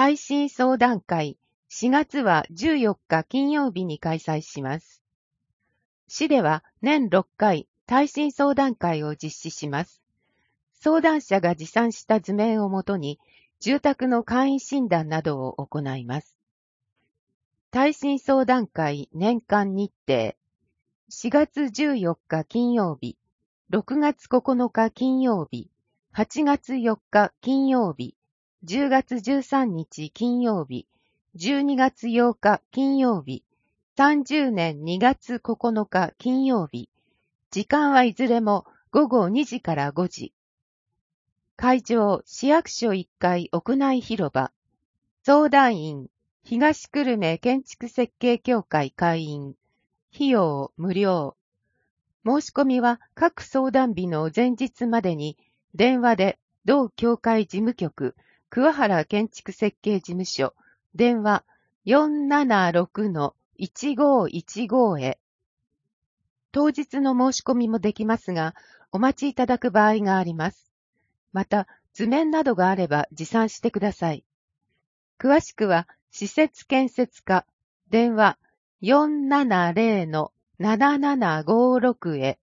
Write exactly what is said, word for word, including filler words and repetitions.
耐震相談会、しがつはじゅうよっか金曜日に開催します。市では年ろっかい耐震相談会を実施します。相談者が持参した図面をもとに、住宅の簡易診断などを行います。耐震相談会年間日程、しがつじゅうよっか金曜日、ろくがつここのか金曜日、はちがつよっか金曜日、じゅうがつじゅうさんにち金曜日、じゅうにがつようか金曜日、さんじゅうねんにがつここのか金曜日、時間はいずれもごごにじからごじ。会場、市役所いっかい屋内広場。相談員、東久留米建築設計協会会員。費用無料。申し込みは各相談日の前日までに電話で同協会事務局桑原建築設計事務所電話 よんななろくのいちごいちご へ。当日の申し込みもできますが、お待ちいただく場合があります。また、図面などがあれば持参してください。詳しくは、施設建設課、電話 よんななぜろのななななごろく へ。